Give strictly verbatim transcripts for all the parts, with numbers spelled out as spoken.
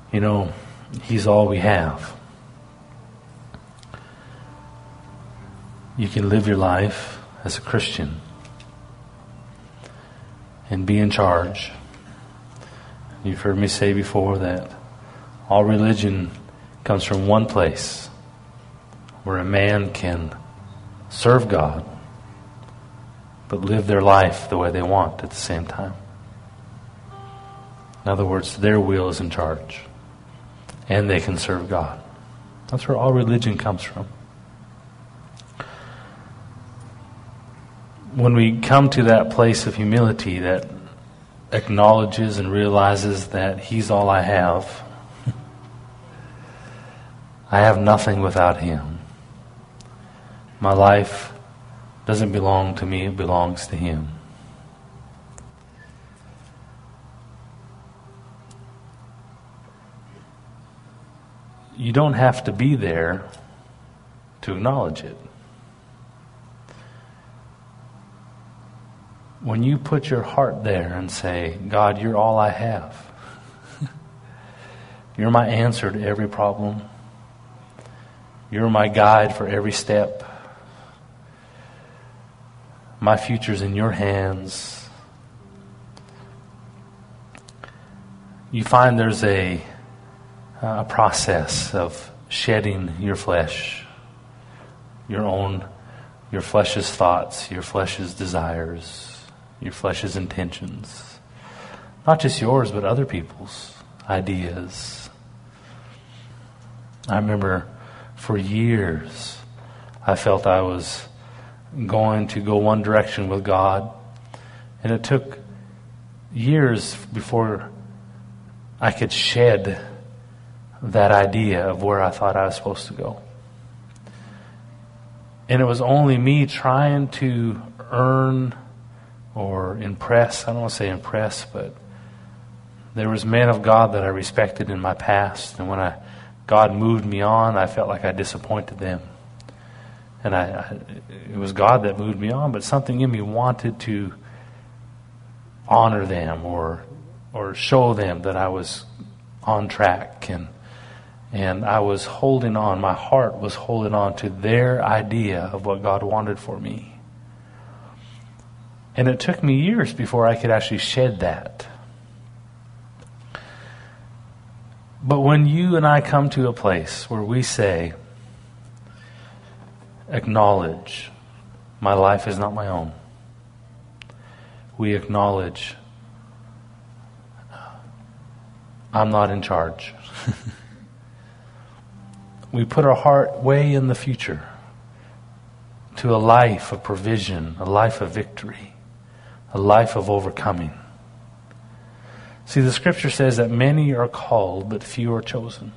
You know, He's all we have. You can live your life as a Christian and be in charge. You've heard me say before that all religion comes from one place, where a man can serve God but live their life the way they want at the same time. In other words, their will is in charge and they can serve God. That's where all religion comes from. When we come to that place of humility that acknowledges and realizes that He's all I have, I have nothing without Him. My life doesn't belong to me, it belongs to Him. You don't have to be there to acknowledge it. When you put your heart there and say, God, you're all I have. You're my answer to every problem. You're my guide for every step. My future's in your hands. You find there's a, a process of shedding your flesh, your own, your flesh's thoughts, your flesh's desires, your flesh's intentions. Not just yours, but other people's ideas. I remember for years I felt I was going to go one direction with God, and it took years before I could shed that idea of where I thought I was supposed to go. And it was only me trying to earn or impress, I don't want to say impress, but there was men of God that I respected in my past, and when I God moved me on, I felt like I disappointed them. And I, I it was God that moved me on, but something in me wanted to honor them or or show them that I was on track, and and I was holding on, my heart was holding on to their idea of what God wanted for me. And it took me years before I could actually shed that. But when you and I come to a place where we say, acknowledge, my life is not my own. We acknowledge, I'm not in charge. We put our heart way in the future to a life of provision, a life of victory, a life of overcoming. See, the scripture says that many are called, but few are chosen.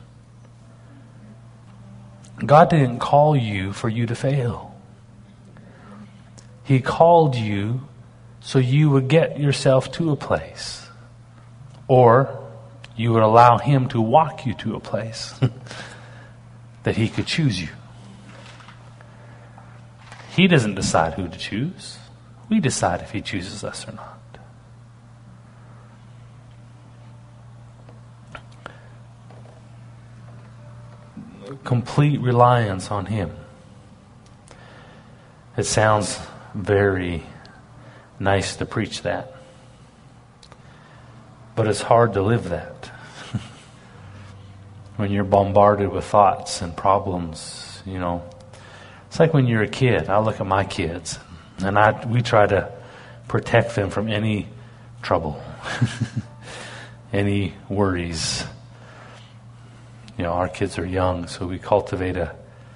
God didn't call you for you to fail. He called you so you would get yourself to a place, or you would allow Him to walk you to a place that He could choose you. He doesn't decide who to choose. We decide if He chooses us or not. Complete reliance on Him. It sounds very nice to preach that, but it's hard to live that when you're bombarded with thoughts and problems. You know, it's like when you're a kid. I look at my kids, and I we try to protect them from any trouble, any worries. You know, our kids are young, so we cultivate a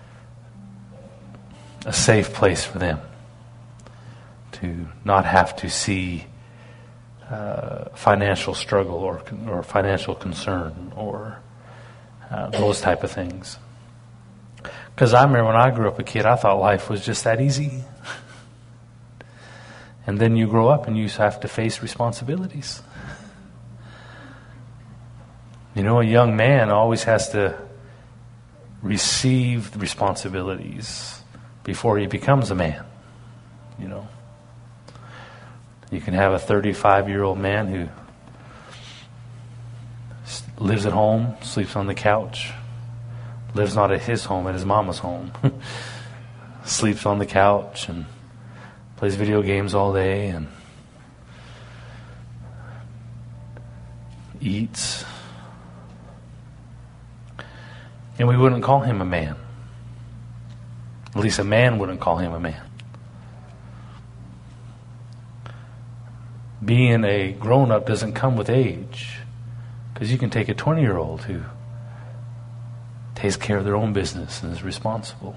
a safe place for them to not have to see uh, financial struggle or or financial concern or uh, those type of things. Because I remember when I grew up a kid, I thought life was just that easy. And then you grow up and you have to face responsibilities. You know, a young man always has to receive the responsibilities before he becomes a man. You know, you can have a thirty-five-year-old man who lives at home, sleeps on the couch, lives not at his home, at his mama's home, sleeps on the couch and plays video games all day and eats. And we wouldn't call him a man. At least a man wouldn't call him a man. Being a grown-up doesn't come with age. Because you can take a twenty-year-old who takes care of their own business and is responsible.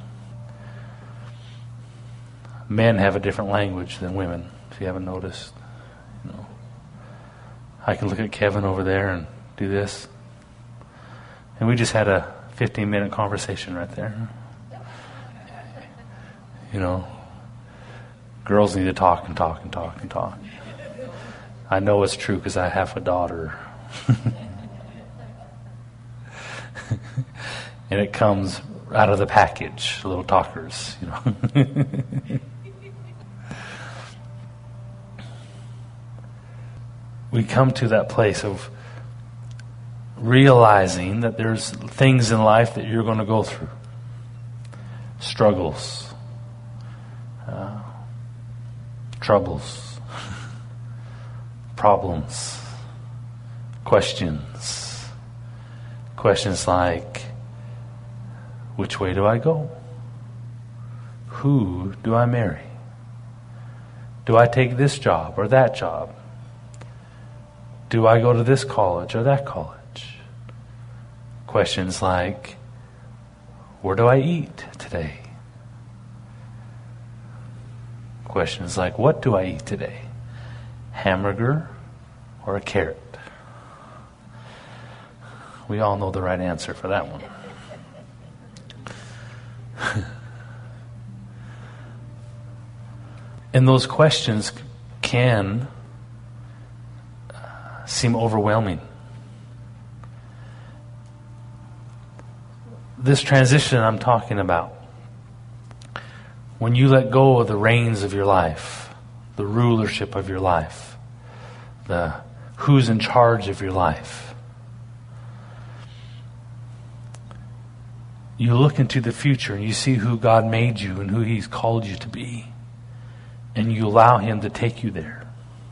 Men have a different language than women, if you haven't noticed. You know, I can look at Kevin over there and do this. And we just had a fifteen-minute conversation right there. You know, girls need to talk and talk and talk and talk. I know it's true because I have a daughter. And it comes out of the package, little talkers, you know. We come to that place of realizing that there's things in life that you're going to go through. Struggles. Uh, troubles. Problems. Questions. Questions like, which way do I go? Who do I marry? Do I take this job or that job? Do I go to this college or that college? Questions like, where do I eat today? Questions like, what do I eat today? Hamburger or a carrot? We all know the right answer for that one. And those questions can uh, seem overwhelming. This transition I'm talking about, when you let go of the reins of your life, the rulership of your life, the who's in charge of your life, you look into the future and you see who God made you and who He's called you to be. And you allow Him to take you there.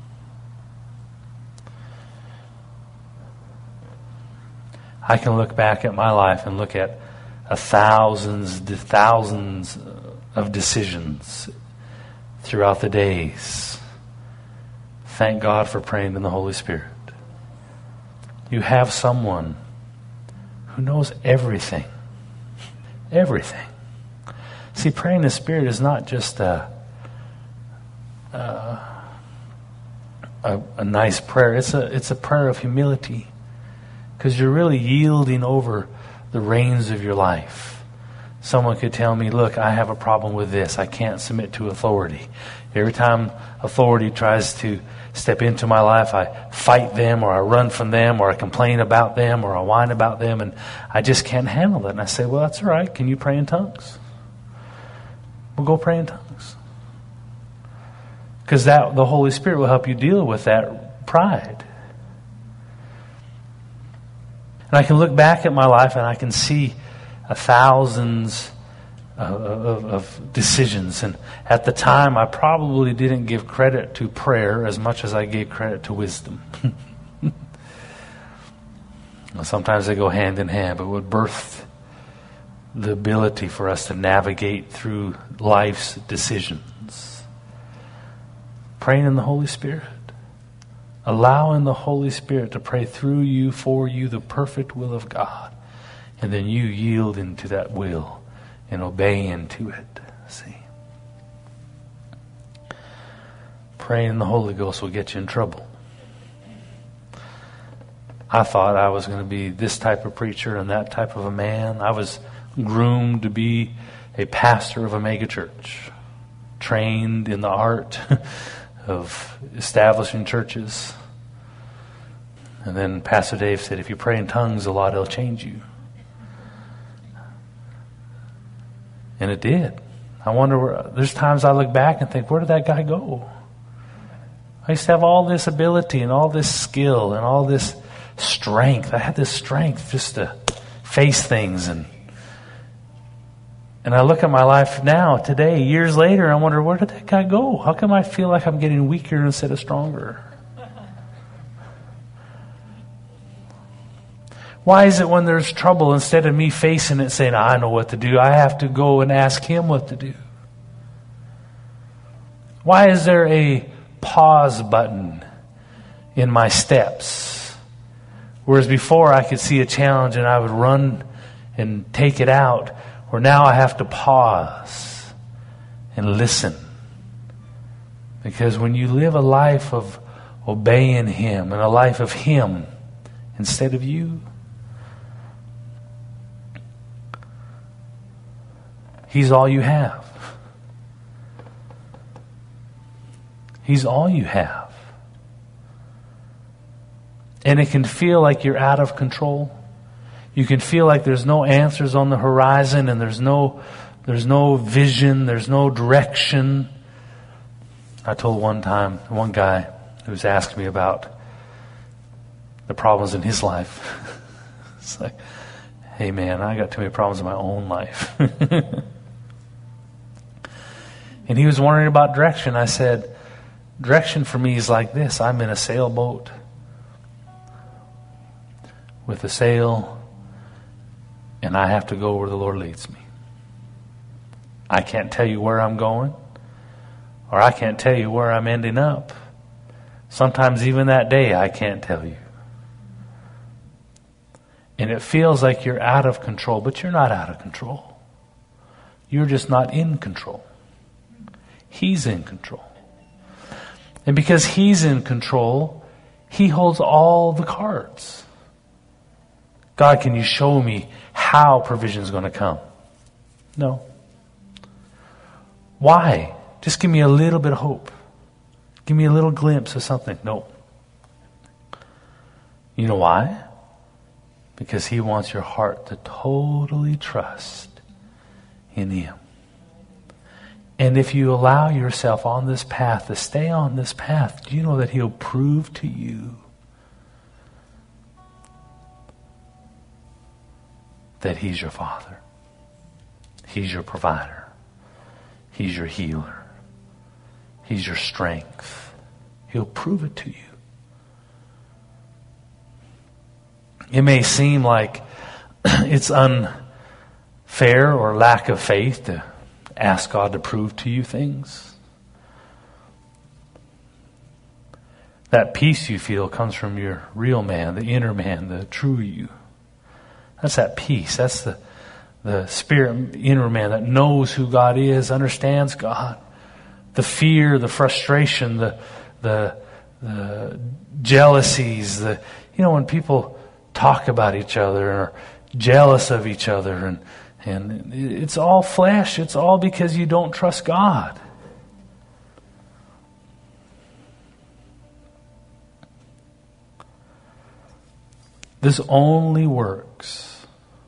I can look back at my life and look at a thousands, thousands of decisions throughout the days. Thank God for praying in the Holy Spirit. You have someone who knows everything. Everything. See, praying in the Spirit is not just a, a, a, a nice prayer. It's a, it's a prayer of humility. Because you're really yielding over the reins of your life. Someone could tell me, look, I have a problem with this. I can't submit to authority. Every time authority tries to step into my life, I fight them, or I run from them, or I complain about them, or I whine about them, and I just can't handle it. And I say, well, that's all right. Can you pray in tongues? We'll go pray in tongues. Because that the Holy Spirit will help you deal with that pride. And I can look back at my life and I can see a thousands of, of, of decisions. And at the time, I probably didn't give credit to prayer as much as I gave credit to wisdom. Sometimes they go hand in hand, but what birthed the ability for us to navigate through life's decisions? Praying in the Holy Spirit. Allowing the Holy Spirit to pray through you, for you, the perfect will of God. And then you yield into that will and obey into it. See? Praying in the Holy Ghost will get you in trouble. I thought I was going to be this type of preacher and that type of a man. I was groomed to be a pastor of a mega church. Trained in the art of establishing churches. And then Pastor Dave said, if you pray in tongues a lot, it'll change you. And it did. I wonder where, there's times I look back and think, where did that guy go? I used to have all this ability and all this skill and all this strength. I had this strength just to face things. And and I look at my life now, today, years later, and I wonder, where did that guy go? How come I feel like I'm getting weaker instead of stronger? Why is it when there's trouble, instead of me facing it saying, I know what to do, I have to go and ask him what to do? Why is there a pause button in my steps? Whereas before I could see a challenge and I would run and take it out, where now I have to pause and listen. Because when you live a life of obeying him and a life of him instead of you, he's all you have. He's all you have. And it can feel like you're out of control. You can feel like there's no answers on the horizon, and there's no there's no vision, there's no direction. I told one time, one guy who was asking me about the problems in his life. It's like, hey man, I got too many problems in my own life. And he was wondering about direction. I said, direction for me is like this. I'm in a sailboat with a sail, and I have to go where the Lord leads me. I can't tell you where I'm going, or I can't tell you where I'm ending up. Sometimes even that day I can't tell you. And it feels like you're out of control, but you're not out of control. You're just not in control. He's in control. And because he's in control, he holds all the cards. God, can you show me how provision is going to come? No. Why? Just give me a little bit of hope. Give me a little glimpse of something. No. You know why? Because he wants your heart to totally trust in him. And if you allow yourself on this path, to stay on this path, do you know that he'll prove to you that he's your Father? He's your provider. He's your healer. He's your strength. He'll prove it to you. It may seem like it's unfair or lack of faith to ask God to prove to you things. That peace you feel comes from your real man, the inner man, the true you. That's that peace. That's the, the spirit, inner man that knows who God is, understands God. The fear, the frustration, the, the, the jealousies, the, you know, when people talk about each other or jealous of each other, and and it's all flesh. It's all because you don't trust God. This only works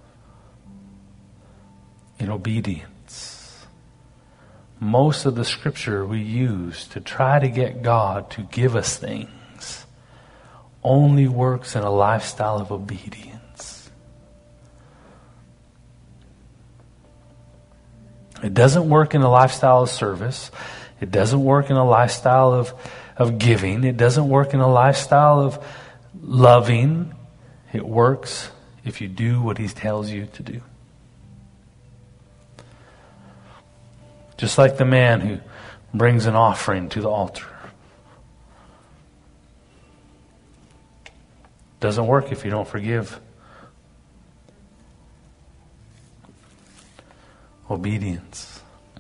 in obedience. Most of the scripture we use to try to get God to give us things only works in a lifestyle of obedience. It doesn't work in a lifestyle of service. It doesn't work in a lifestyle of, of giving. It doesn't work in a lifestyle of loving. It works if you do what he tells you to do. Just like the man who brings an offering to the altar. Doesn't work if you don't forgive. Obedience.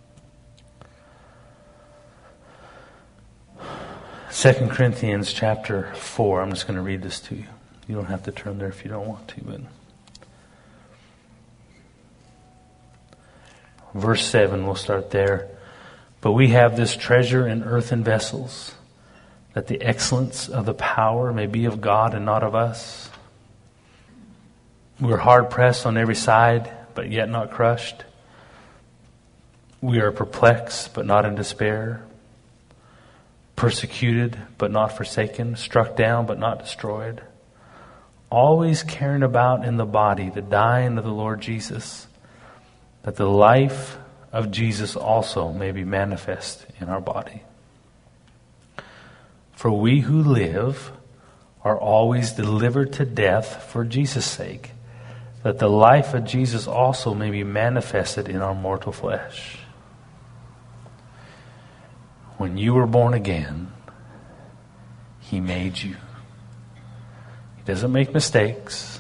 Second Corinthians chapter four. I'm just going to read this to you. You don't have to turn there if you don't want to, but verse seven, we'll start there. But we have this treasure in earthen vessels, that the excellence of the power may be of God and not of us. We're hard pressed on every side, but yet not crushed. We are perplexed, but not in despair. Persecuted, but not forsaken. Struck down, but not destroyed. always caring about in the body the dying of the Lord Jesus, that the life of Jesus also may be manifest in our body. For we who live are always delivered to death for Jesus' sake, that the life of Jesus also may be manifested in our mortal flesh. When you were born again, He made you. He doesn't make mistakes.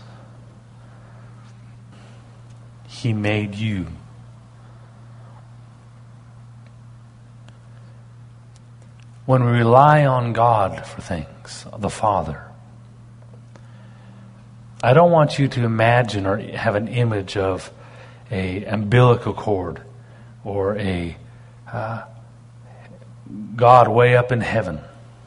He made you. When we rely on God for things, the Father, I don't want you to imagine or have an image of a umbilical cord or a uh, God way up in heaven,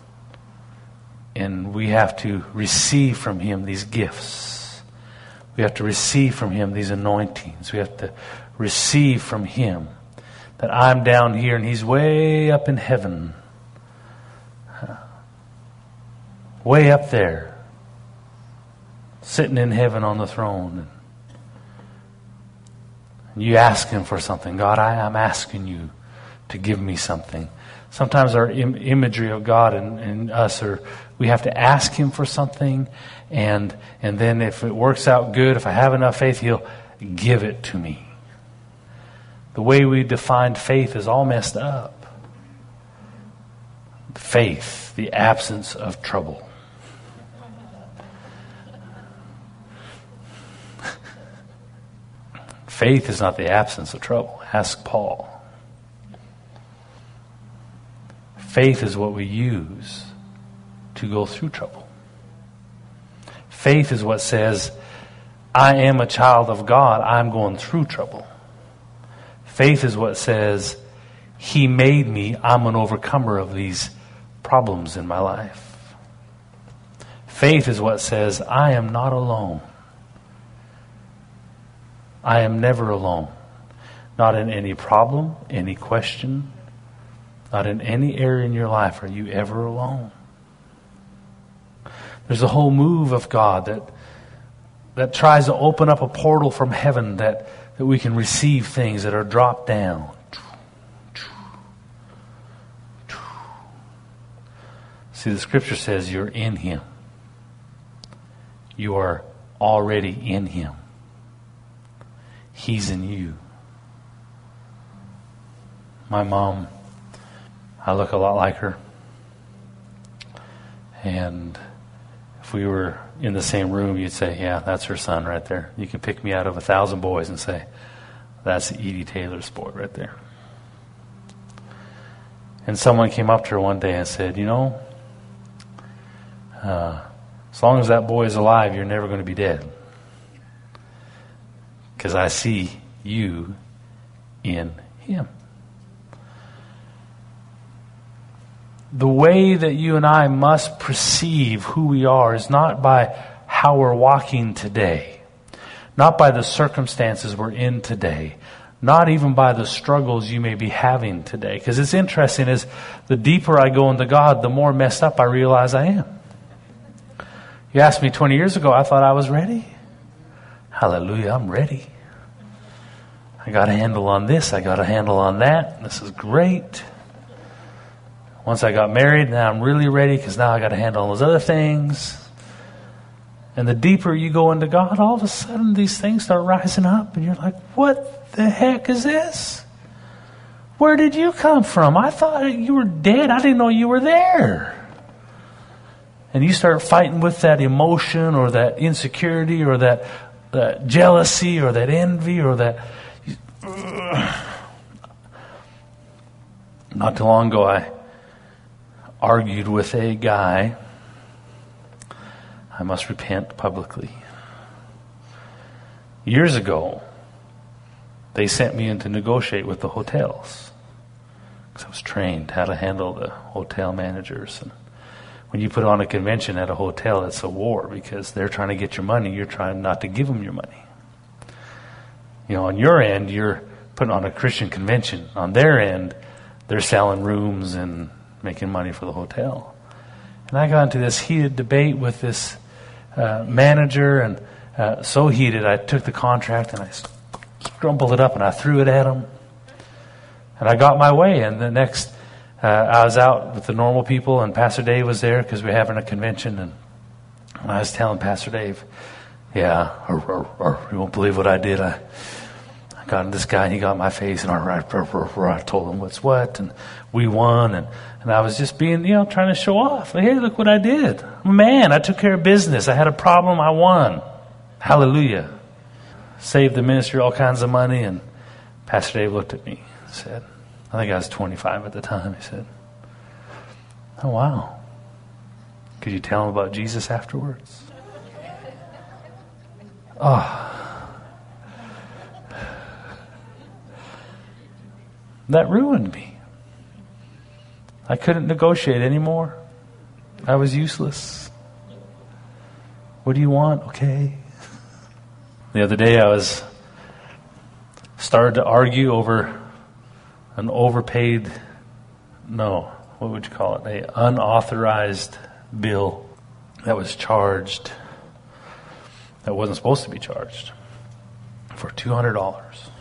and we have to receive from Him these gifts. We have to receive from Him these anointings. We have to receive from Him that I'm down here and He's way up in heaven. Way up there, sitting in heaven on the throne. And you ask Him for something. God, I, I'm asking you to give me something. Sometimes our Im- imagery of God and, and us are, we have to ask Him for something, and and then if it works out good, if I have enough faith, He'll give it to me. The way we define faith is all messed up. Faith, the absence of trouble. Faith is not the absence of trouble. Ask Paul. Faith is what we use to go through trouble. Faith is what says, I am a child of God. I'm going through trouble. Faith is what says, He made me. I'm an overcomer of these problems in my life. Faith is what says, I am not alone. I am never alone. Not in any problem, any question, not in any area in your life are you ever alone. There's a whole move of God that that tries to open up a portal from heaven that, that we can receive things that are dropped down. See, the scripture says you're in Him. You are already in Him. He's in you. My mom, I look a lot like her. And if we were in the same room, you'd say, yeah, that's her son right there. You can pick me out of a thousand boys and say, that's Edie Taylor's boy right there. And someone came up to her one day and said, you know, uh, as long as that boy is alive, you're never going to be dead. Because I see you in him. The way that you and I must perceive who we are is not by how we're walking today, not by the circumstances we're in today, not even by the struggles you may be having today. Because it's interesting, is the deeper I go into God, the more messed up I realize I am. You asked me twenty years ago, I thought I was ready. Hallelujah, I'm ready. I got a handle on this, I got a handle on that. This is great. Once I got married, now I'm really ready because now I got a handle on those other things. And the deeper you go into God, all of a sudden these things start rising up and you're like, what the heck is this? Where did you come from? I thought you were dead. I didn't know you were there. And you start fighting with that emotion or that insecurity or that, that jealousy or that envy or that... Not too long ago, I argued with a guy. I must repent publicly. Years ago, they sent me in to negotiate with the hotels because I was trained how to handle the hotel managers. And when you put on a convention at a hotel, it's a war because they're trying to get your money. You're trying not to give them your money. You know, on your end, you're putting on a Christian convention. On their end, they're selling rooms and making money for the hotel. And I got into this heated debate with this uh, manager, and uh, so heated, I took the contract and I scrumpled it up and I threw it at him. And I got my way. And the next, uh, I was out with the normal people, and Pastor Dave was there because we were having a convention. And I was telling Pastor Dave, yeah, or, or, or, you won't believe what I did. I, I got this guy, and he got in my face, and I, I, I told him what's what, and we won. And, and I was just being, you know, trying to show off. Like, hey, look what I did. Man, I took care of business. I had a problem. I won. Hallelujah. Saved the ministry all kinds of money. And Pastor Dave looked at me and said, I think I was twenty-five at the time. He said, oh, wow. Could you tell him about Jesus afterwards? Oh. That ruined me. I couldn't negotiate anymore. I was useless. What do you want? Okay. The other day I was started to argue over an overpaid, no, what would you call it? A unauthorized bill that was charged, that wasn't supposed to be charged, for two hundred dollars.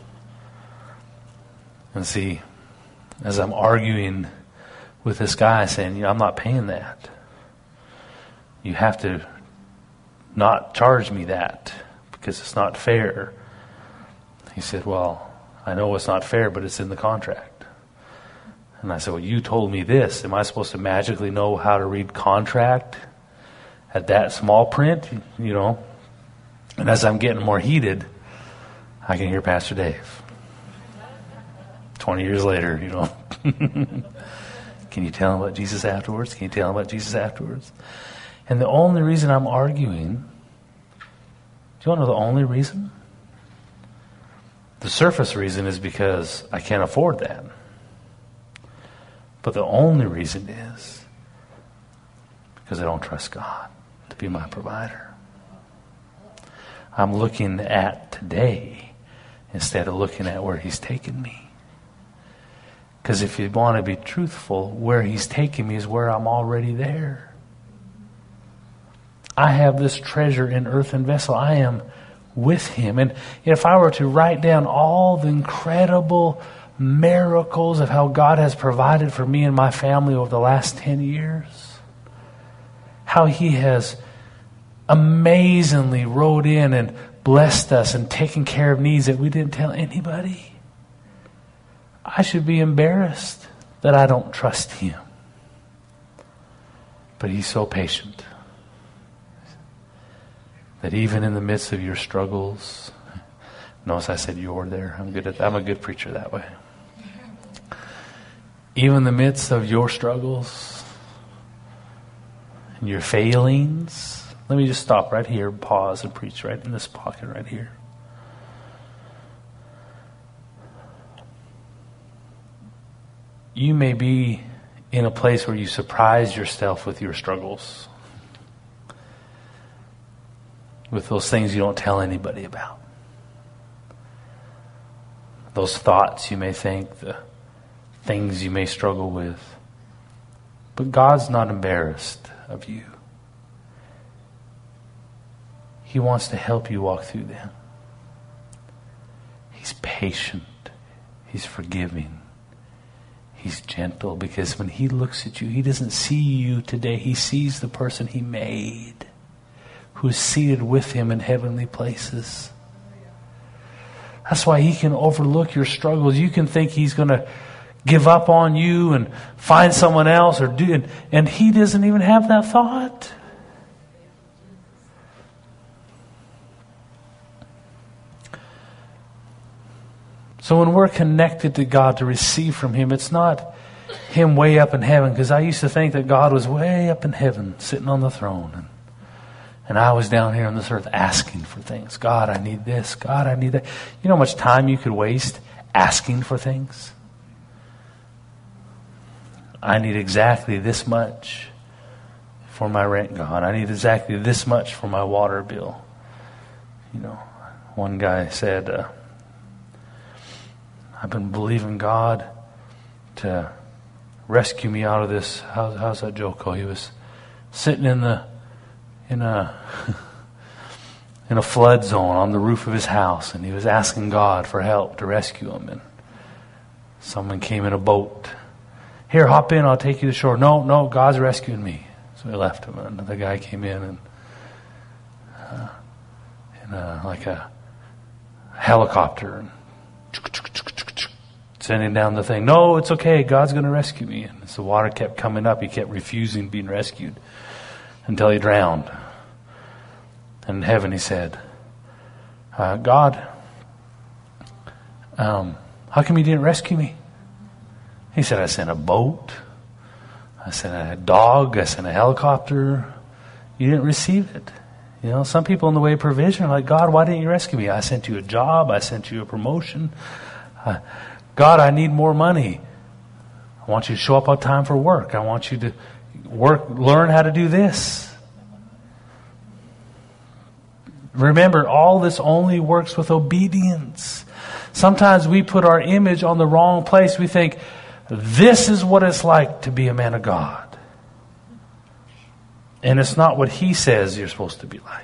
And see, as I'm arguing with this guy saying, you know, I'm not paying that. You have to not charge me that because it's not fair. He said, well, I know it's not fair, but it's in the contract. And I said, well, you told me this. Am I supposed to magically know how to read contract at that small print? You know? And as I'm getting more heated, I can hear Pastor Dave. twenty years later, you know. Can you tell him about Jesus afterwards? Can you tell him about Jesus afterwards? And the only reason I'm arguing, do you want to know the only reason? The surface reason is because I can't afford that. But the only reason is because I don't trust God to be my provider. I'm looking at today instead of looking at where He's taken me. Because if you want to be truthful, where He's taking me is where I'm already there. I have this treasure in earthen vessel. I am with Him. And if I were to write down all the incredible miracles of how God has provided for me and my family over the last ten years, how He has amazingly rode in and blessed us and taken care of needs that we didn't tell anybody, I should be embarrassed that I don't trust Him. But He's so patient that even in the midst of your struggles, notice I said you're there. I'm good at, I'm a good preacher that way. Even in the midst of your struggles and your failings, let me just stop right here, pause and preach right in this pocket right here. You may be in a place where you surprise yourself with your struggles, with those things you don't tell anybody about, those thoughts you may think, the things you may struggle with. But God's not embarrassed of you. He wants to help you walk through them. He's patient. He's forgiving. He's gentle, because when He looks at you, He doesn't see you today. He sees the person He made, who's seated with Him in heavenly places. That's why He can overlook your struggles. You can think He's going to give up on you and find someone else, or do, and, and He doesn't even have that thought. So when we're connected to God to receive from Him, it's not Him way up in heaven, because I used to think that God was way up in heaven, sitting on the throne, and And I was down here on this earth asking for things. God, I need this. God, I need that. You know how much time you could waste asking for things? I need exactly this much for my rent, God. I need exactly this much for my water bill. You know, one guy said, uh, I've been believing God to rescue me out of this. How, how's that joke go? He was sitting in the in a in a flood zone on the roof of his house, and he was asking God for help to rescue him. And someone came in a boat. Here, hop in, I'll take you to shore. No, no, God's rescuing me. So he left him. And another guy came in and uh, in a, like a helicopter and sending down the thing. No, it's okay. God's going to rescue me. And as the water kept coming up, he kept refusing being rescued until he drowned. And in heaven he said, uh, God, um, how come you didn't rescue me? He said, I sent a boat. I sent a dog. I sent a helicopter. You didn't receive it. You know, some people in the way of provision are like, God, why didn't you rescue me? I sent you a job. I sent you a promotion. Uh, God, I need more money. I want you to show up on time for work. I want you to work, learn how to do this. Remember, all this only works with obedience. Sometimes we put our image on the wrong place. We think, this is what it's like to be a man of God. And it's not what he says you're supposed to be like.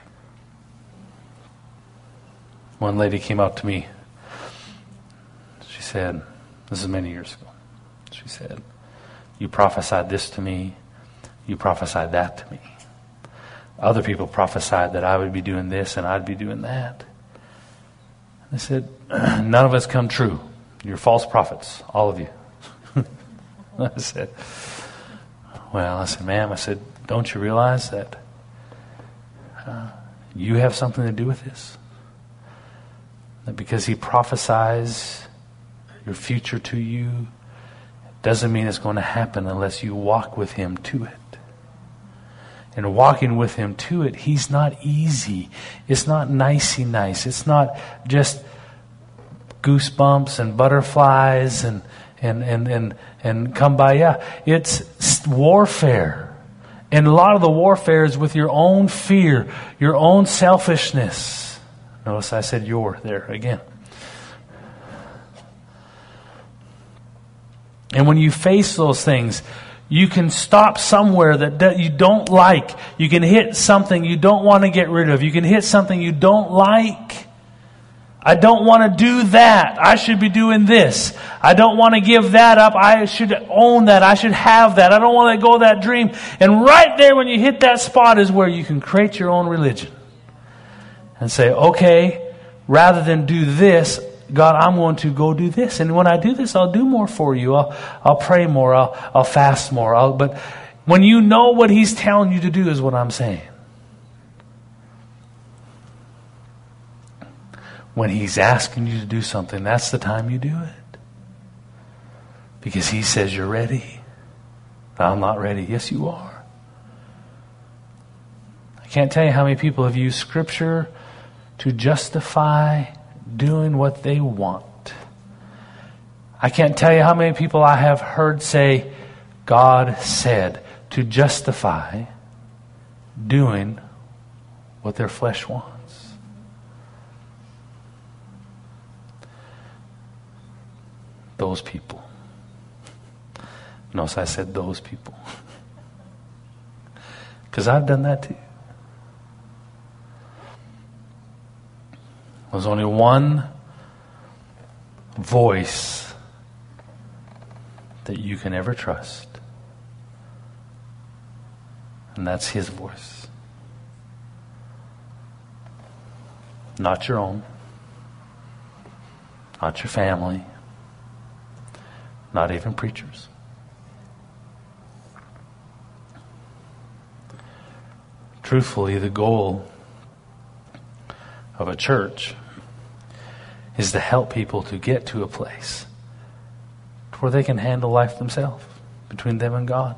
One lady came up to me. She said, this is many years ago. She said, you prophesied this to me. You prophesied that to me. Other people prophesied that I would be doing this and I'd be doing that. I said, none of us come true. You're false prophets, all of you. I said, well, I said, ma'am, I said, don't you realize that uh, you have something to do with this? That because he prophesies your future to you, doesn't mean it's going to happen unless you walk with him to it. And walking with him to it, he's not easy. It's not nicey nice. It's not just goosebumps and butterflies and and and and, and come by. Yeah, it's warfare. And a lot of the warfare is with your own fear, your own selfishness. Notice I said your there again. And when you face those things, you can stop somewhere that you don't like. You can hit something you don't want to get rid of. You can hit something you don't like. I don't want to do that. I should be doing this. I don't want to give that up. I should own that. I should have that. I don't want to let go of that dream. And right there when you hit that spot is where you can create your own religion. And say, okay, rather than do this, God, I'm going to go do this. And when I do this, I'll do more for you. I'll, I'll pray more. I'll, I'll fast more. I'll, but when you know what he's telling you to do is what I'm saying. When he's asking you to do something, that's the time you do it. Because he says you're ready. I'm not ready. Yes, you are. I can't tell you how many people have used Scripture to justify doing what they want. I can't tell you how many people I have heard say, God said, to justify doing what their flesh wants. Those people. Notice I said those people. Because I've done that too. There's only one voice that you can ever trust. And that's his voice. Not your own. Not your family. Not even preachers. Truthfully, the goal of a church is to help people to get to a place where they can handle life themselves, between them and God.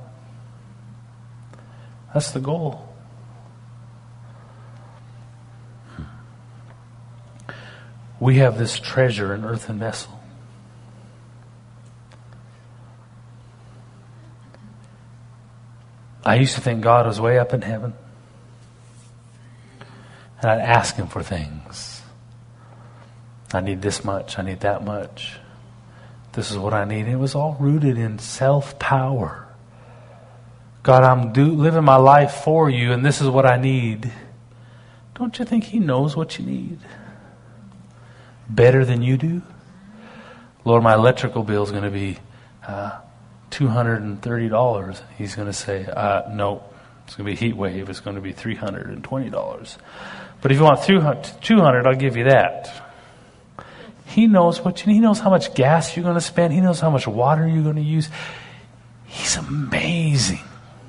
That's the goal. We have this treasure in earthen vessel. I used to think God was way up in heaven. And I'd ask him for things. I need this much. I need that much. This is what I need. It was all rooted in self-power. God, I'm do, living my life for you, and this is what I need. Don't you think he knows what you need? Better than you do? Lord, my electrical bill is going to be uh, two hundred thirty dollars. He's going to say, uh, no, it's going to be a heat wave. It's going to be three hundred twenty dollars. But if you want two hundred dollars, I'll give you that. He knows what you need. He knows how much gas you're going to spend. He knows how much water you're going to use. He's amazing.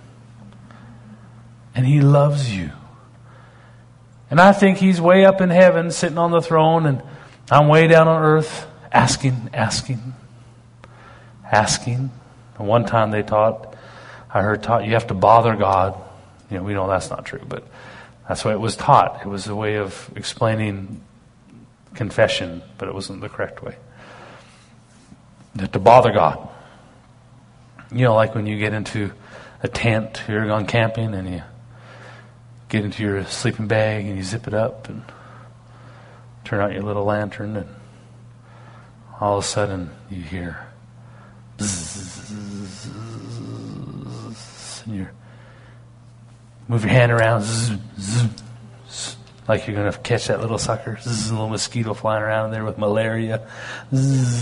And he loves you. And I think he's way up in heaven, sitting on the throne, and I'm way down on earth, asking, asking, asking. And one time they taught, I heard taught, you have to bother God. You know, we know that's not true, but that's the way it was taught. It was a way of explaining confession, but it wasn't the correct way. You have to bother God. You know, like when you get into a tent, you're going camping, and you get into your sleeping bag and you zip it up and turn out your little lantern, and all of a sudden you hear bzzz, and you move your hand around, zzz, zzz, zzz, like you're going to catch that little sucker. Zzz, a little mosquito flying around there with malaria. Zzz,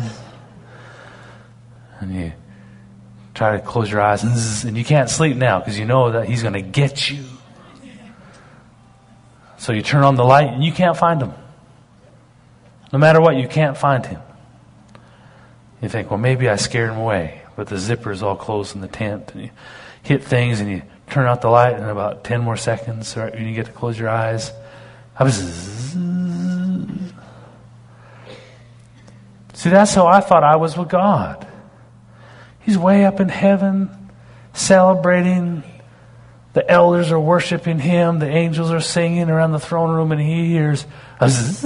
and you try to close your eyes, zzz, and you can't sleep now because you know that he's going to get you. So you turn on the light and you can't find him. No matter what, you can't find him. You think, well, maybe I scared him away. But the zipper is all closed in the tent. And you hit things and you turn out the light, and in about ten more seconds, right when you get to close your eyes, I was. See, that's how I thought I was with God. He's way up in heaven, celebrating. The elders are worshiping him. The angels are singing around the throne room, and he hears a zzz,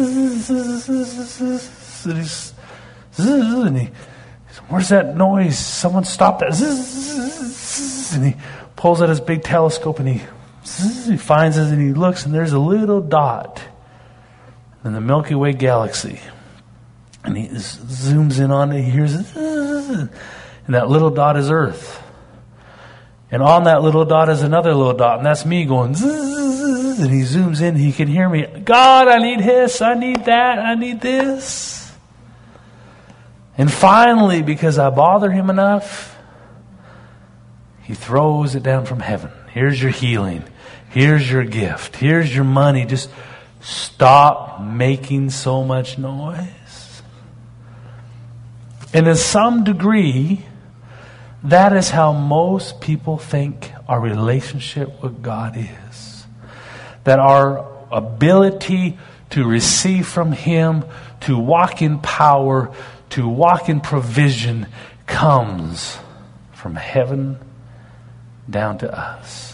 and he's, and he, where's that noise? Someone stop that. Zzz, and he pulls out his big telescope, and he, zzz, he finds it, and he looks, and there's a little dot in the Milky Way galaxy. And he zooms in on it. He hears it, and that little dot is Earth. And on that little dot is another little dot, and that's me going zzz, and he zooms in, he can hear me. God, I need this, I need that, I need this. And finally, because I bother him enough, he throws it down from heaven. Here's your healing. Here's your gift. Here's your money. Just stop making so much noise. And in some degree, that is how most people think our relationship with God is. That our ability to receive from him, to walk in power, to walk in provision, comes from heaven down to us.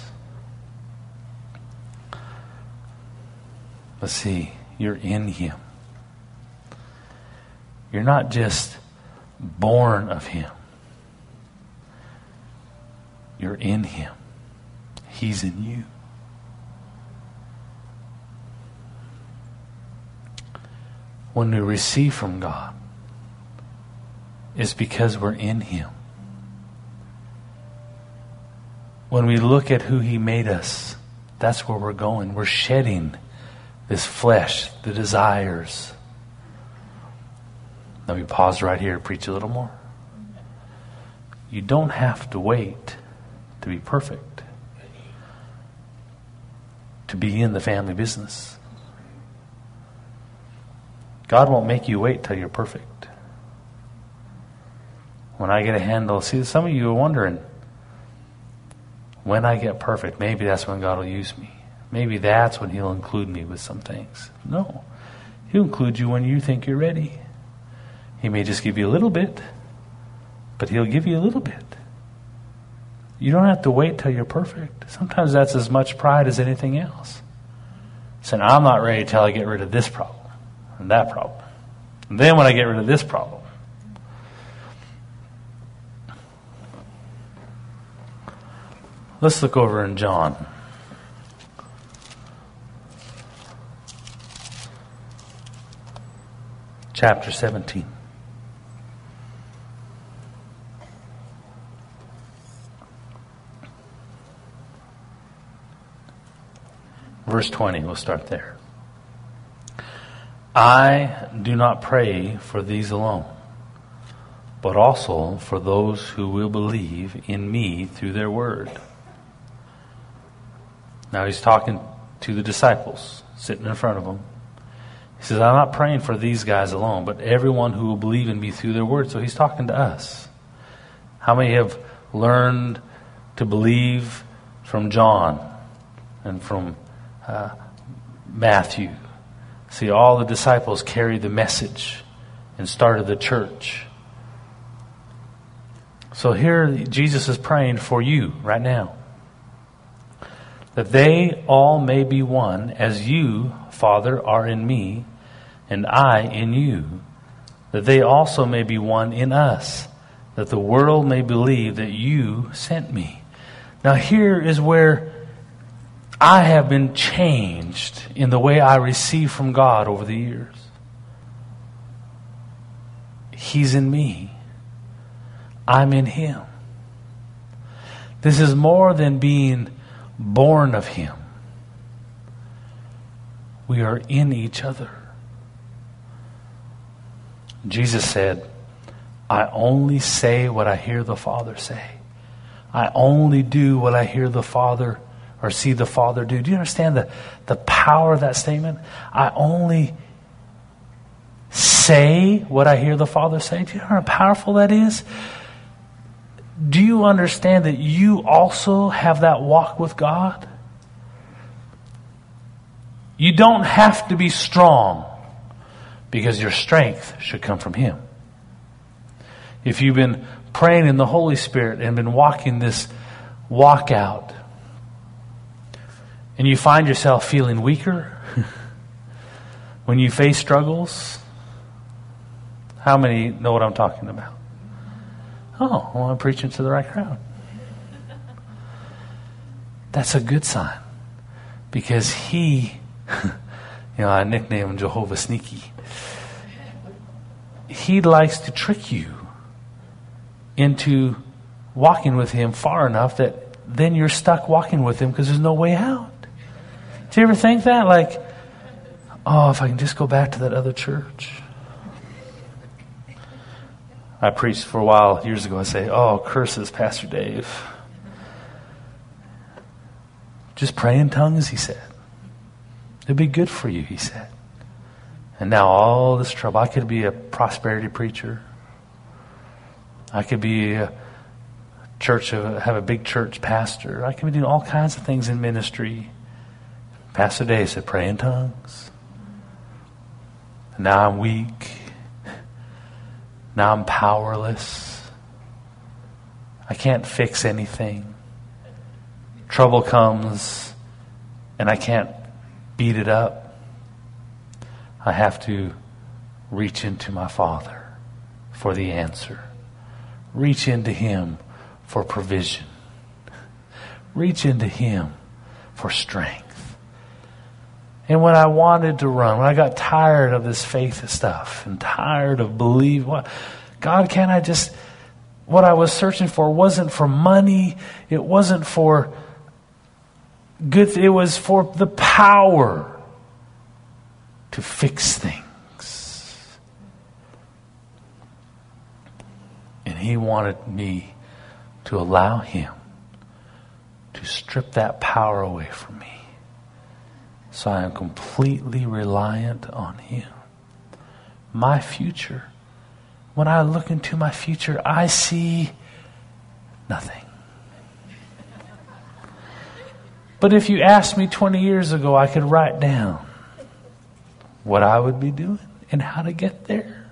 Let's see, you're in him. You're not just born of him. You're in him. He's in you. When we receive from God, it's because we're in him. When we look at who he made us, that's where we're going. We're shedding this flesh, the desires. Let me pause right here and preach a little more. You don't have to wait to be perfect, to be in the family business. God won't make you wait till you're perfect. When I get a handle, see, some of you are wondering, when I get perfect, maybe that's when God will use me. Maybe that's when he'll include me with some things. No, he'll include you when you think you're ready. He may just give you a little bit, but he'll give you a little bit. You don't have to wait till you're perfect. Sometimes that's as much pride as anything else. Saying, I'm not ready till I get rid of this problem and that problem. And then when I get rid of this problem. Let's look over in John. Chapter seventeen. verse twenty. We'll start there. I do not pray for these alone, but also for those who will believe in me through their word. Now he's talking to the disciples sitting in front of him. He says, I'm not praying for these guys alone, but everyone who will believe in me through their word. So he's talking to us. How many have learned to believe from John and from uh, Matthew? See, all the disciples carried the message and started the church. So here Jesus is praying for you right now, that they all may be one, as you, Father, are in me, and I in you, that they also may be one in us, that the world may believe that you sent me. Now here is where I have been changed in the way I receive from God over the years. He's in me. I'm in Him. This is more than being born of Him. We are in each other. Jesus said, I only say what I hear the Father say. I only do what I hear the Father or see the Father do. Do you understand the, the power of that statement? I only say what I hear the Father say. Do you know how powerful that is? Do you understand that you also have that walk with God? You don't have to be strong, because your strength should come from Him. If you've been praying in the Holy Spirit and been walking this walk out, and you find yourself feeling weaker when you face struggles, how many know what I'm talking about? Oh, well, I'm preaching to the right crowd. That's a good sign, because He, you know, I nickname him Jehovah Sneaky. He likes to trick you into walking with Him far enough that then you're stuck walking with Him because there's no way out. Do you ever think that? Like, oh, if I can just go back to that other church. I preached for a while years ago. I say, oh, curses, Pastor Dave. Just pray in tongues, he said. It'll be good for you, he said. And now all this trouble. I could be a prosperity preacher. I could be a church, have a big church pastor. I could be doing all kinds of things in ministry. Pastor Dave said, pray in tongues. And now I'm weak. Now I'm powerless. I can't fix anything. Trouble comes and I can't beat it up. I have to reach into my Father for the answer. Reach into Him for provision. Reach into Him for strength. And when I wanted to run, when I got tired of this faith stuff and tired of believing, what, God, can't I just, what I was searching for wasn't for money. It wasn't for good. It was for the power to fix things. And He wanted me to allow Him to strip that power away from me. So I am completely reliant on Him. My future. When I look into my future, I see nothing. But if you asked me twenty years ago, I could write down what I would be doing and how to get there.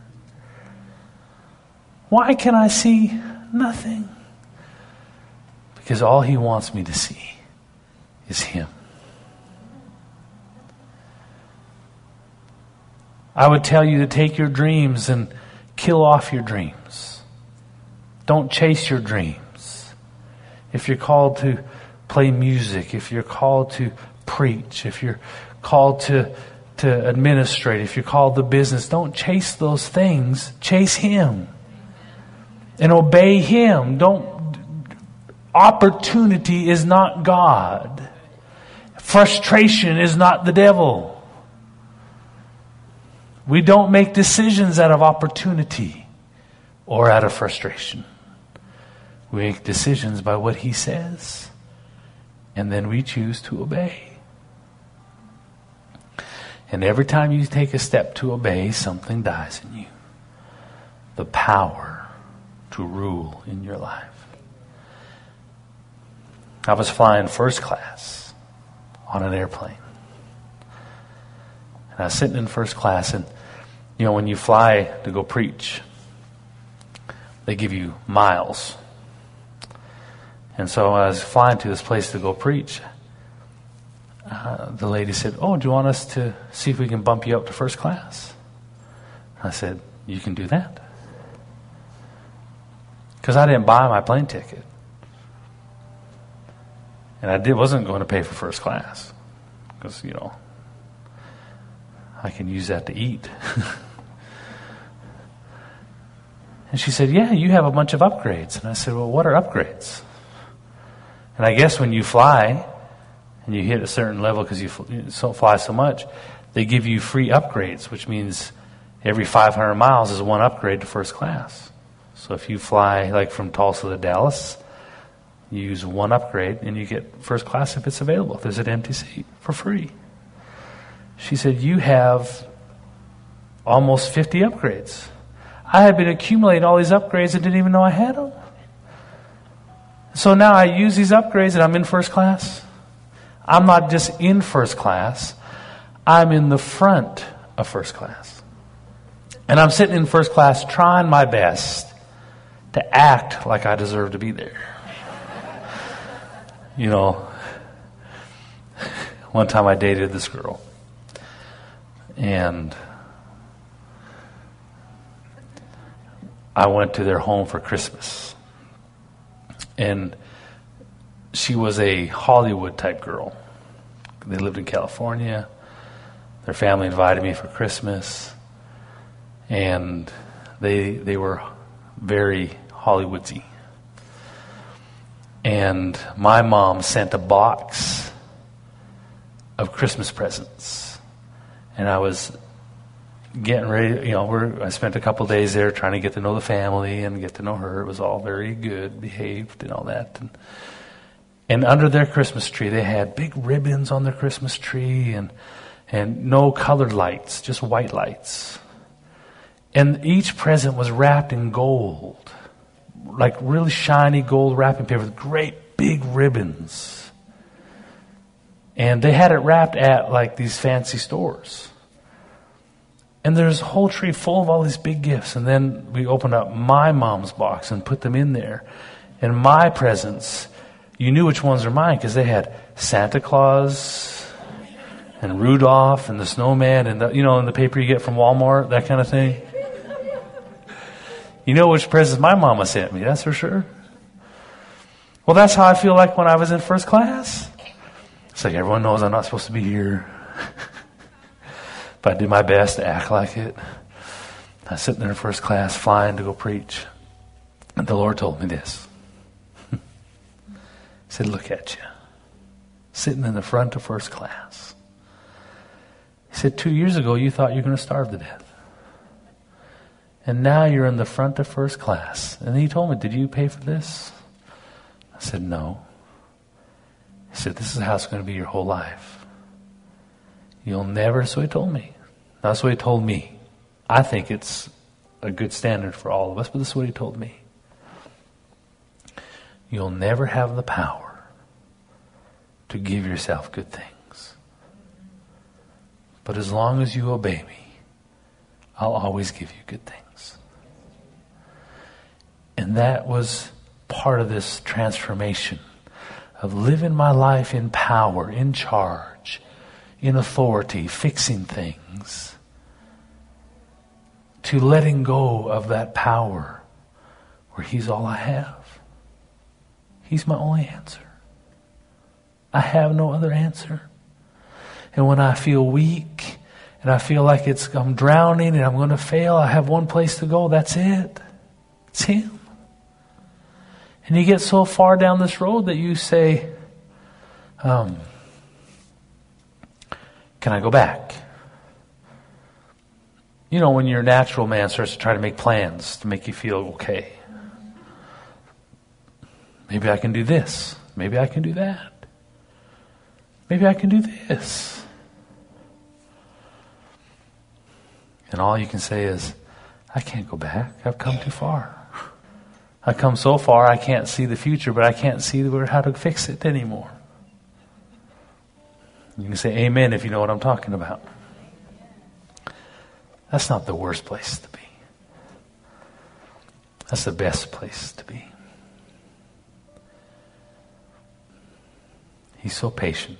Why can I see nothing? Because all He wants me to see is Him. I would tell you to take your dreams and kill off your dreams. Don't chase your dreams. If you're called to play music, if you're called to preach, if you're called to, to administrate, if you're called to business, don't chase those things. Chase Him. And obey Him. Don't, opportunity is not God. Frustration is not the devil. We don't make decisions out of opportunity or out of frustration. We make decisions by what he says, and then we choose to obey. And every time you take a step to obey, something dies in you. The power to rule in your life. I was flying first class on an airplane. And I was sitting in first class, and you know, when you fly to go preach, they give you miles. And so I was flying to this place to go preach. Uh, the lady said, "Oh, do you want us to see if we can bump you up to first class?" I said, "You can do that." Because I didn't buy my plane ticket. And I did, wasn't going to pay for first class. Because, you know, I can use that to eat. And she said, "Yeah, you have a bunch of upgrades." And I said, "Well, what are upgrades?" And I guess when you fly, and you hit a certain level because you fly so much, they give you free upgrades, which means every five hundred miles is one upgrade to first class. So if you fly like from Tulsa to Dallas, you use one upgrade and you get first class if it's available, if there's an empty seat, for free. She said, "You have almost fifty upgrades." I had been accumulating all these upgrades and didn't even know I had them. So now I use these upgrades and I'm in first class. I'm not just in first class, I'm in the front of first class. And I'm sitting in first class trying my best to act like I deserve to be there. You know, one time I dated this girl, and I went to their home for Christmas. And she was a Hollywood type girl. They lived in California. Their family invited me for Christmas. And they they were very Hollywoodsy. And my mom sent a box of Christmas presents. And I was getting ready, you know, we're, I spent a couple days there trying to get to know the family and get to know her. It was all very good, behaved and all that. And, and under their Christmas tree, they had big ribbons on their Christmas tree and and no colored lights, just white lights. And each present was wrapped in gold, like really shiny gold wrapping paper with great big ribbons. And they had it wrapped at like these fancy stores. And there's a whole tree full of all these big gifts. And then we opened up my mom's box and put them in there. And my presents, you knew which ones were mine because they had Santa Claus and Rudolph and the snowman and the, you know, in the paper you get from Walmart, that kind of thing. You know which presents my mama sent me, that's for sure. Well, that's how I feel like when I was in first class. It's like everyone knows I'm not supposed to be here. But I did my best to act like it. I was sitting there in first class flying to go preach. And the Lord told me this. He said, "Look at you. Sitting in the front of first class." He said, two years ago you thought you were going to starve to death. And now you're in the front of first class. And he told me, "Did you pay for this?" I said, "No." He said, "This is how it's going to be your whole life. You'll never," so he told me. That's what he told me. I think it's a good standard for all of us, but this is what he told me. "You'll never have the power to give yourself good things. But as long as you obey me, I'll always give you good things." And that was part of this transformation of living my life in power, in charge, in authority, fixing things, to letting go of that power where he's all I have. He's my only answer. I have no other answer. And when I feel weak and I feel like it's I'm drowning and I'm going to fail, I have one place to go. That's it. It's him. And you get so far down this road that you say, um, Can I go back? You know, when your natural man starts to try to make plans to make you feel okay. Maybe I can do this. Maybe I can do that. Maybe I can do this. And all you can say is, I can't go back. I've come too far. I've come so far I can't see the future, but I can't see how to fix it anymore. You can say amen if you know what I'm talking about. That's not the worst place to be. That's the best place to be. He's so patient.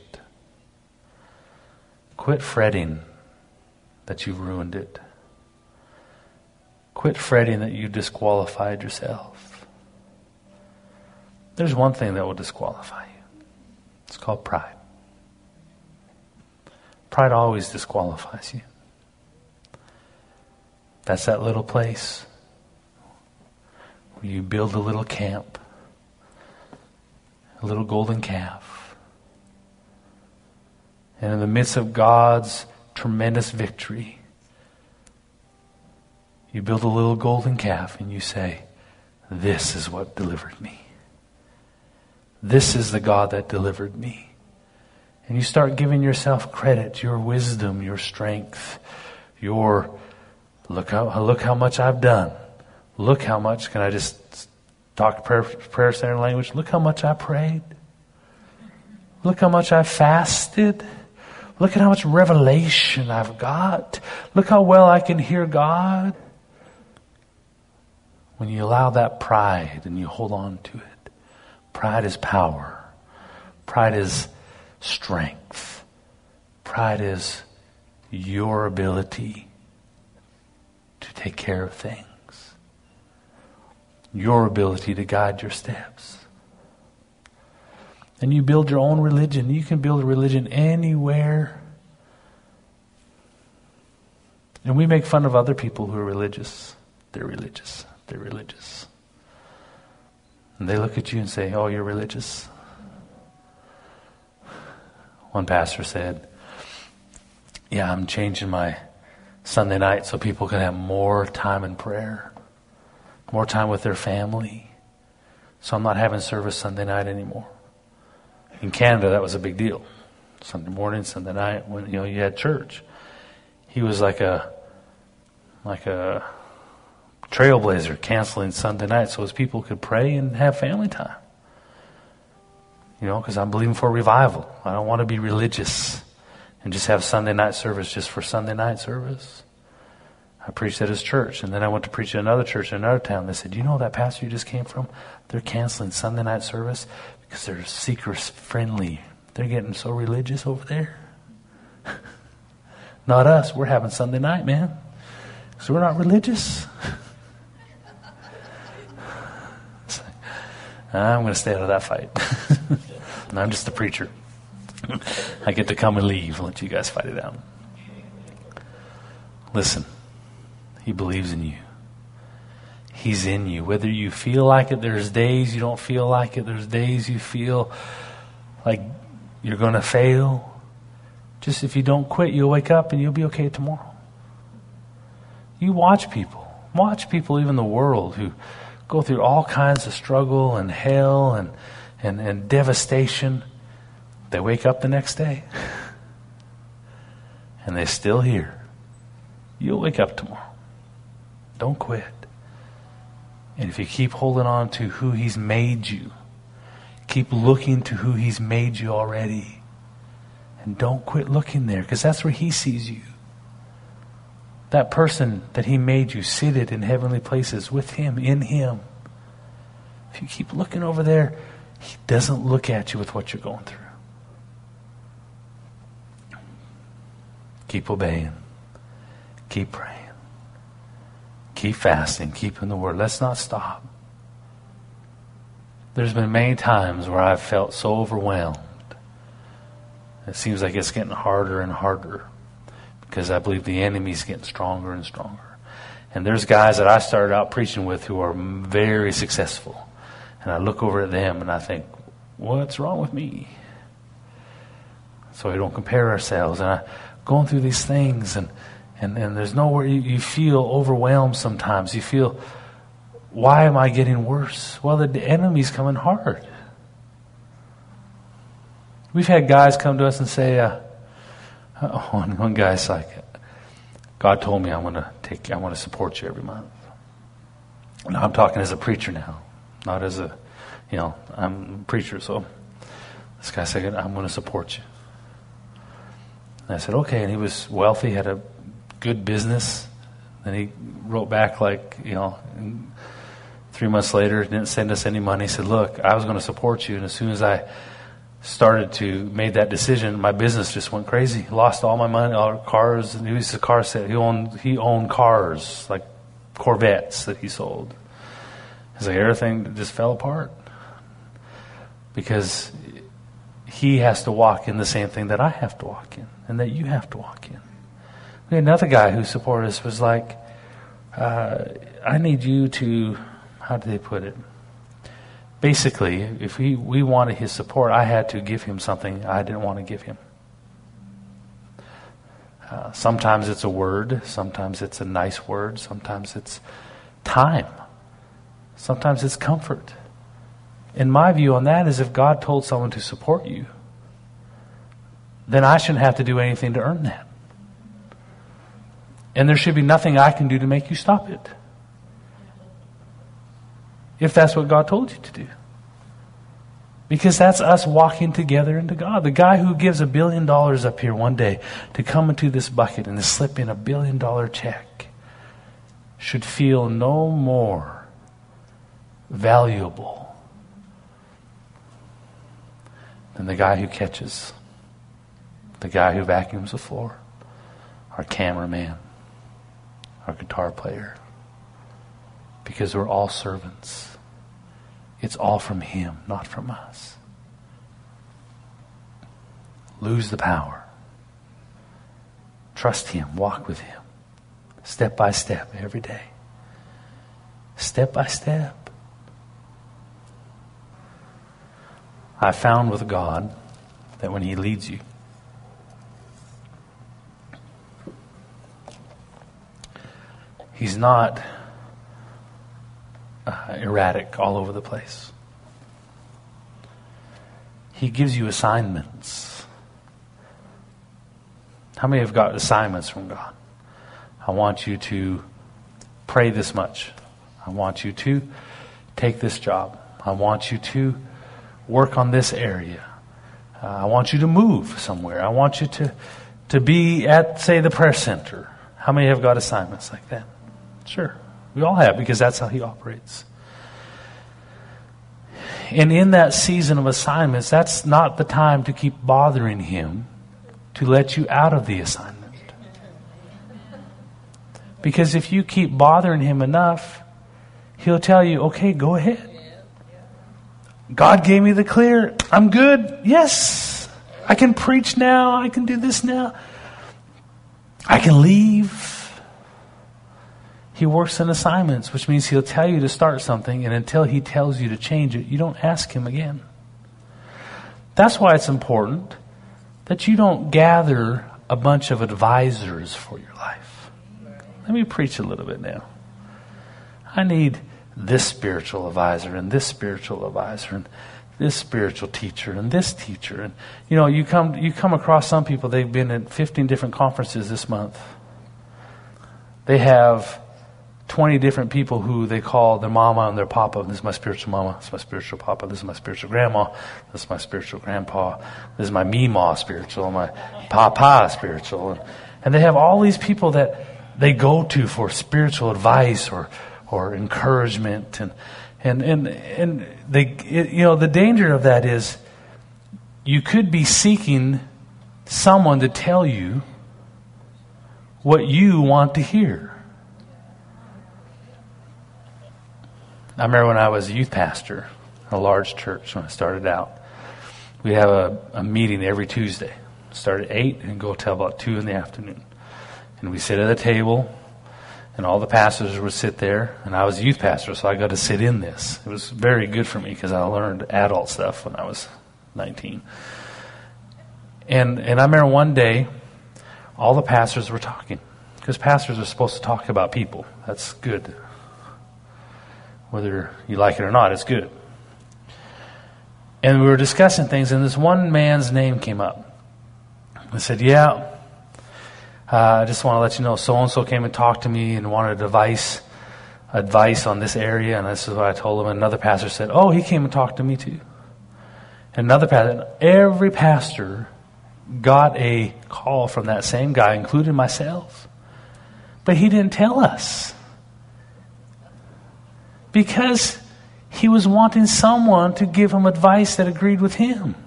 Quit fretting that you've ruined it. Quit fretting that you disqualified yourself. There's one thing that will disqualify you. It's called pride. Pride always disqualifies you. That's that little place where you build a little camp, a little golden calf. And in the midst of God's tremendous victory, you build a little golden calf and you say, this is what delivered me. This is the God that delivered me. And you start giving yourself credit, your wisdom, your strength, your, look how, look how much I've done. Look how much, can I just talk prayer, prayer center language? Look how much I prayed. Look how much I fasted. Look at how much revelation I've got. Look how well I can hear God. When you allow that pride and you hold on to it, pride is power. Pride is strength. Pride is your ability to take care of things. Your ability to guide your steps. And you build your own religion. You can build a religion anywhere. And we make fun of other people who are religious. They're religious. They're religious. And they look at you and say, oh, you're religious. One pastor said, yeah, I'm changing my Sunday night so people can have more time in prayer, more time with their family. So I'm not having service Sunday night anymore. In Canada, that was a big deal. Sunday morning, Sunday night, when you know you had church. He was like a like a trailblazer, canceling Sunday night so his people could pray and have family time. You know, because I'm believing for revival. I don't want to be religious and just have Sunday night service just for Sunday night service. I preached at his church, and then I went to preach at another church in another town. They said, you know that pastor you just came from? They're canceling Sunday night service because they're seekers friendly. They're getting so religious over there. Not us. We're having Sunday night, man. So we're not religious. I'm going to stay out of that fight. And I'm just a preacher. I get to come and leave and let you guys fight it out. Listen, he believes in you. He's in you. Whether you feel like it, there's days you don't feel like it. There's days you feel like you're going to fail. Just if you don't quit, you'll wake up and you'll be okay tomorrow. You watch people. Watch people, even the world, who go through all kinds of struggle and hell and, and, and devastation. They wake up the next day. And they're still here. You'll wake up tomorrow. Don't quit. And if you keep holding on to who he's made you, keep looking to who he's made you already. And don't quit looking there, because that's where he sees you. That person that he made you seated in heavenly places with him, in him. If you keep looking over there, he doesn't look at you with what you're going through. Keep obeying. Keep praying. Keep fasting. Keep in the Word. Let's not stop. There's been many times where I've felt so overwhelmed. It seems like it's getting harder and harder, because I believe the enemy's getting stronger and stronger. And there's guys that I started out preaching with who are very successful. And I look over at them and I think, what's wrong with me? So we don't compare ourselves. And I going through these things, and, and, and there's nowhere, you, you feel overwhelmed sometimes. You feel, why am I getting worse? Well, the, the enemy's coming hard. We've had guys come to us and say, uh, one, one guy's like, God told me I'm going to take, I want to support you every month. Now I'm talking as a preacher now, not as a, you know, I'm a preacher. So this guy said, I'm going to support you. And I said, okay. And he was wealthy, had a good business. And he wrote back like, you know, three months later, didn't send us any money. He said, look, I was going to support you. And as soon as I started to made that decision, my business just went crazy. Lost all my money, all our cars. And he was a car set. He owned, he owned cars, like Corvettes that he sold. It's like everything just fell apart. Because he has to walk in the same thing that I have to walk in, and that you have to walk in. We had another guy who supported us, was like, uh, I need you to, how do they put it? Basically, if we, we wanted his support, I had to give him something I didn't want to give him. Uh, sometimes it's a word, sometimes it's a nice word, sometimes it's time, sometimes it's comfort. And my view on that is, if God told someone to support you, then I shouldn't have to do anything to earn that. And there should be nothing I can do to make you stop it, if that's what God told you to do. Because that's us walking together into God. The guy who gives a billion dollars up here one day to come into this bucket and to slip in a billion dollar check should feel no more valuable than the guy who catches, the guy who vacuums the floor, our cameraman, our guitar player. Because we're all servants. It's all from Him, not from us. Lose the power. Trust Him. Walk with Him. Step by step, every day. Step by step. I found with God that when He leads you, He's not Uh, erratic all over the place. He gives you assignments. How many have got assignments from God? I want you to pray this much. I want you to take this job. I want you to work on this area. Uh, I want you to move somewhere. I want you to, to be at, say, the prayer center. How many have got assignments like that? Sure. We all have, because that's how He operates. And in that season of assignments, that's not the time to keep bothering Him to let you out of the assignment. Because if you keep bothering Him enough, He'll tell you, okay, go ahead. God gave me the clear. I'm good. Yes. I can preach now. I can do this now. I can leave. He works in assignments, which means He'll tell you to start something, and until He tells you to change it, you don't ask Him again. That's why it's important that you don't gather a bunch of advisors for your life. Let me preach a little bit now. I need this spiritual advisor and this spiritual advisor and this spiritual teacher and this teacher. And you know, you come you come across some people, they've been at fifteen different conferences this month. They have twenty different people who they call their mama and their papa. This is my spiritual mama. This is my spiritual papa. This is my spiritual grandma. This is my spiritual grandpa. This is my Meemaw spiritual. My papa spiritual. And, and they have all these people that they go to for spiritual advice or or encouragement. And and and and they, it, you know, the danger of that is you could be seeking someone to tell you what you want to hear. I remember when I was a youth pastor in a large church when I started out. We have a, a meeting every Tuesday. Start at eight and go till about two in the afternoon. And we sit at a table, and all the pastors would sit there. And I was a youth pastor, so I got to sit in this. It was very good for me because I learned adult stuff when I was nineteen. And and I remember one day all the pastors were talking. Because pastors are supposed to talk about people. That's good. Whether you like it or not, it's good. And we were discussing things, and this one man's name came up. I said, yeah, uh, I just want to let you know, so-and-so came and talked to me and wanted advice, advice on this area, and this is what I told him. And another pastor said, oh, he came and talked to me too. And another pastor, every pastor got a call from that same guy, including myself. But he didn't tell us. Because he was wanting someone to give him advice that agreed with him.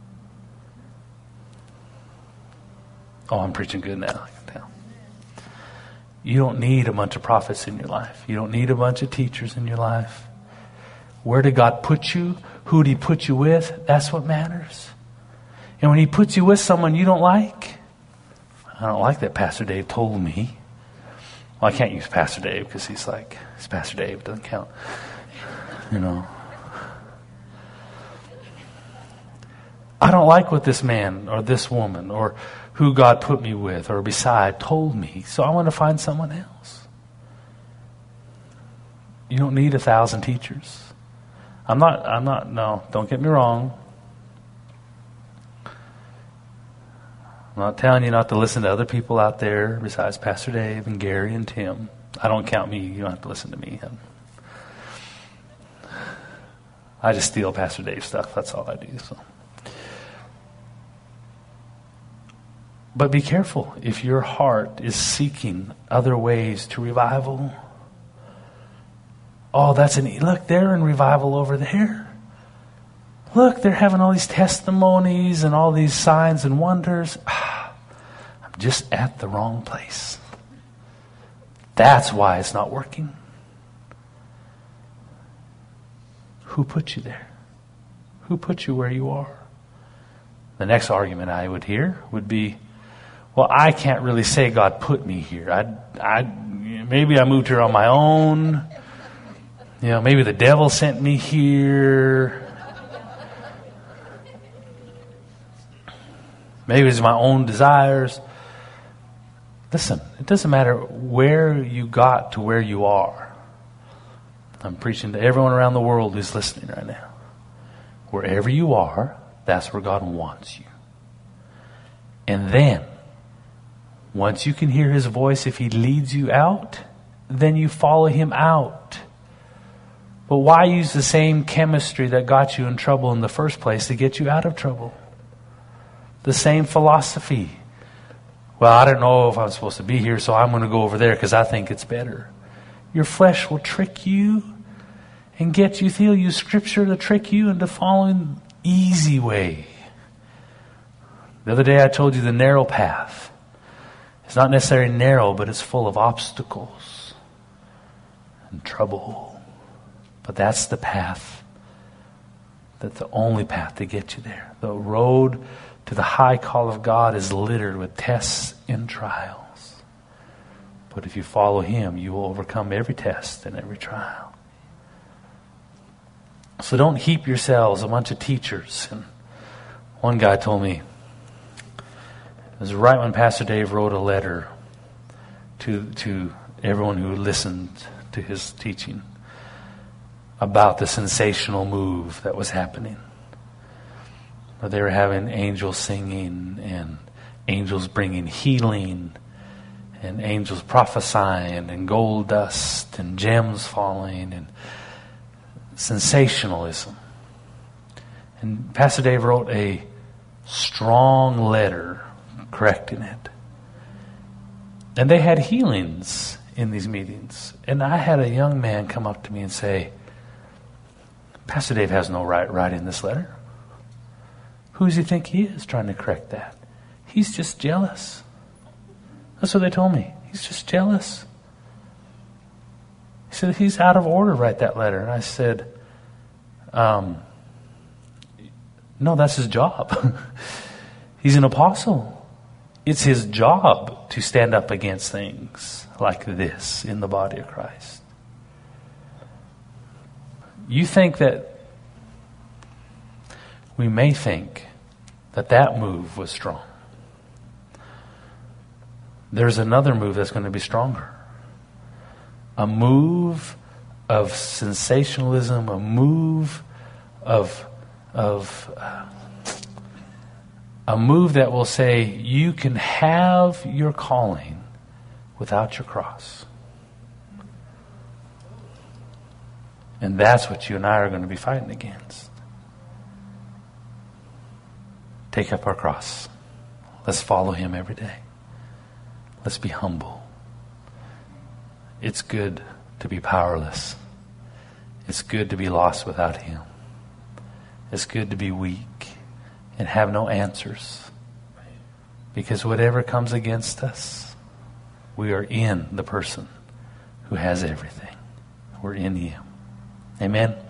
Oh, I'm preaching good now, I can tell. You don't need a bunch of prophets in your life. You don't need a bunch of teachers in your life. Where did God put you? Who did He put you with? That's what matters. And when He puts you with someone you don't like, I don't like that Pastor Dave told me. Well, I can't use Pastor Dave because he's like, it's Pastor Dave, it doesn't count. You know. I don't like what this man or this woman or who God put me with or beside told me, so I want to find someone else. You don't need a thousand teachers. I'm not, I'm not, no, don't get me wrong. I'm not telling you not to listen to other people out there besides Pastor Dave and Gary and Tim. I don't count me. You don't have to listen to me. I just steal Pastor Dave's stuff. That's all I do. So, but be careful if your heart is seeking other ways to revival. Oh, that's an look. They're in revival over there. Look, they're having all these testimonies and all these signs and wonders. I'm just at the wrong place. That's why it's not working. Who put you there? Who put you where you are? The next argument I would hear would be, well, I can't really say God put me here. I, I, maybe I moved here on my own. You know, maybe the devil sent me here. Maybe it's my own desires. Listen, it doesn't matter where you got to where you are. I'm preaching to everyone around the world who's listening right now. Wherever you are, that's where God wants you. And then, once you can hear His voice, if He leads you out, then you follow Him out. But why use the same chemistry that got you in trouble in the first place to get you out of trouble? The same philosophy. Well, I don't know if I'm supposed to be here, so I'm going to go over there because I think it's better. Your flesh will trick you and get you, he'll use Scripture to trick you into following the easy way. The other day I told you the narrow path. It's not necessarily narrow, but it's full of obstacles and trouble. But that's the path. That's the only path to get you there. The road to the high call of God is littered with tests and trials. But if you follow Him, you will overcome every test and every trial. So don't heap yourselves a bunch of teachers. And one guy told me, it was right when Pastor Dave wrote a letter to, to everyone who listened to his teaching about the sensational move that was happening. They were having angels singing and angels bringing healing and angels prophesying and gold dust and gems falling and sensationalism. And Pastor Dave wrote a strong letter correcting it. And they had healings in these meetings. And I had a young man come up to me and say, Pastor Dave has no right writing this letter. Who does he think he is trying to correct that? He's just jealous. That's what they told me. He's just jealous. He said, he's out of order to write that letter. And I said, um, no, that's his job. He's an apostle. It's his job to stand up against things like this in the body of Christ. You think that we may think that that move was strong. there's another move that's going to be stronger. A move of sensationalism, a move of, of uh, a move that will say you can have your calling without your cross. And that's what you and I are going to be fighting against. Take up our cross. Let's follow him every day. Let's be humble. It's good to be powerless. It's good to be lost without him. It's good to be weak and have no answers. Because whatever comes against us, we are in the person who has everything. We're in him. Amen.